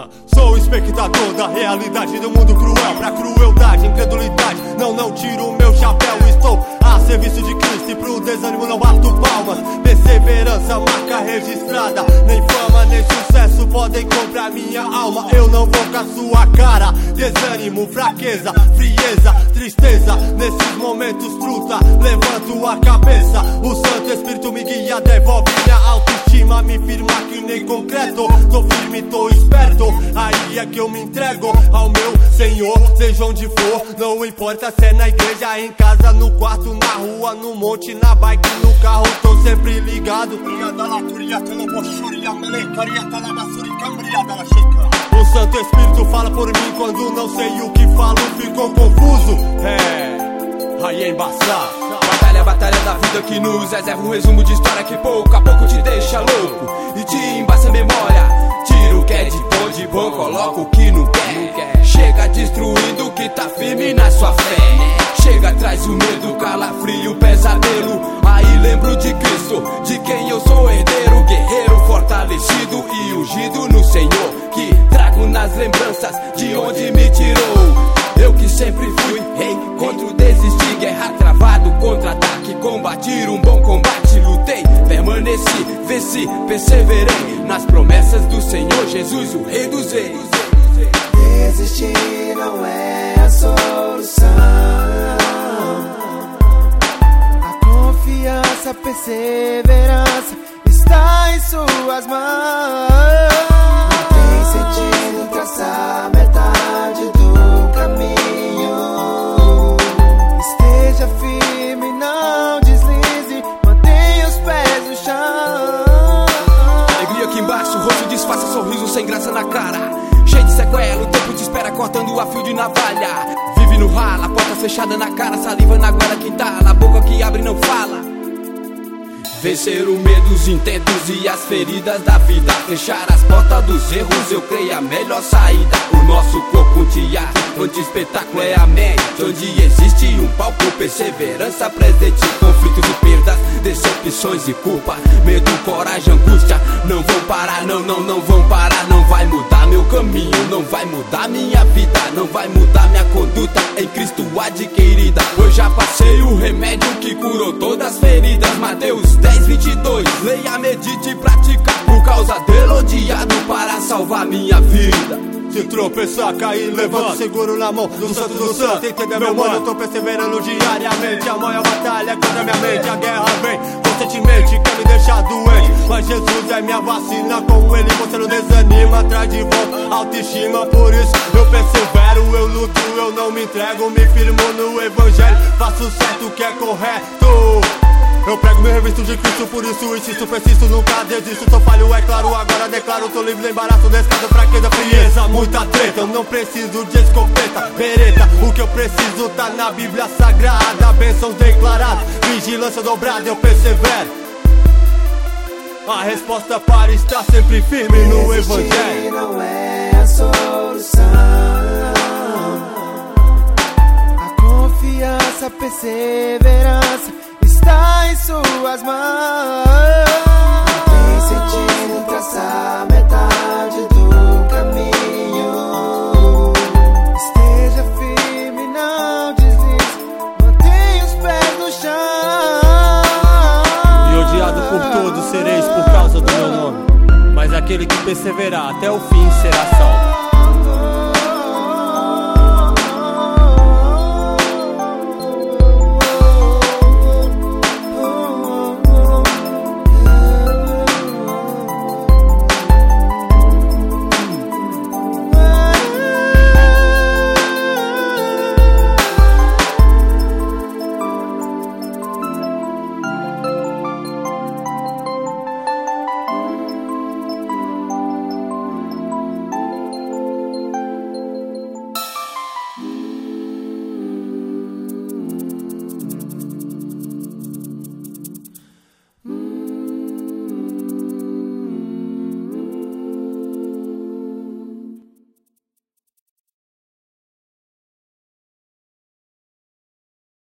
Sou o espectador da realidade do mundo cruel. Pra crueldade, incredulidade, não tiro o meu chapéu. Estou a serviço de Cristo e pro desânimo não bato palmas. Perseverança, marca registrada. Nem fama, nem sucesso podem comprar minha alma. Eu não vou com a sua cara. Desânimo, fraqueza, frieza, tristeza. Nesses momentos truta, levanto a cabeça. O Santo Espírito me guia, devolve minha autoestima. Me firma que nem concreto. Tô firme, tô esperto. Aí é que eu me entrego ao meu Senhor, seja onde for. Não importa se é na igreja, em casa, no quarto, na rua, no monte, na bike, no carro. Tô sempre ligado. O Santo Espírito fala por mim quando não sei o que falo. Ficou confuso? Aí é embaçado. Batalha da vida que nos reserva um resumo de história que pouco a pouco te deixa louco e te embaça a memória. Tira o que é de bom, coloca o que não quer. Chega destruindo o que tá firme na sua fé. Chega, traz o medo, calafrio, o pesadelo. Aí lembro de Cristo, de quem eu sou herdeiro. Guerreiro fortalecido e ungido no Senhor, que trago nas lembranças de onde me tirou. Eu que sempre fui rei contra o desistir, guerra travado, contra-ataque, combatir um bom combate, lutei, permaneci, venci, perseverei nas promessas do Senhor Jesus, o Rei dos Reis. Desistir não é a solução. A confiança, a perseverança está em suas mãos. Não tem sentido traçar metade do caminho. Esteja firme, não deslize, mantenha os pés no chão. Alegria aqui embaixo, o rosto disfarça sorriso sem graça na cara. Cheio de sequela, o tempo te espera cortando a fio de navalha. Vive no rala, porta fechada na cara, saliva na goela que entala, a boca que abre e não fala. Vencer o medo, os intentos e as feridas da vida. Fechar as portas dos erros, eu creio a melhor saída. O nosso corpo um teatro, onde espetáculo é a mente, onde existe um palco, perseverança presente. Conflitos e perdas, decepções e culpa, medo, coragem, angústia. Não vão parar, não vão parar. Não vai mudar meu caminho, não vai mudar minha vida, não vai mudar minha conduta em Cristo adquirida. Eu já passei o remédio que curou todas as feridas. Mateus 10:22, leia, medite e pratica. Por causa dele odiado para salvar minha vida. Se tropeçar, cair, levanta, seguro na mão do Santo do Santo. Entendeu, meu mano? Eu tô perseverando diariamente. A maior batalha é contra minha mente. A guerra vem constantemente, quer me deixar doente. Mas Jesus é minha vacina, com ele você não desanima. Atrás de volta, autoestima, por isso eu persevero. Eu luto, eu não me entrego, me firmo no evangelho. Faço certo o que é correto. Eu prego meu revisto de Cristo, por isso insisto, persisto, nunca desisto. Sou falho, é claro, agora declaro. Tô livre do embaraço, descaso, fraqueza, frieza, muita treta. Eu não preciso de escopeta, bereta. O que eu preciso tá na Bíblia Sagrada. Bênçãos declaradas, vigilância dobrada, eu persevero. A resposta para estar sempre firme no evangelho. Não é a solução. A confiança, a perseverança está em suas mãos. Não tem sentido traçar metade do caminho. Esteja firme, não deslize, mantenha os pés no chão. E odiado por todos sereis por causa do meu nome, mas aquele que perseverar até o fim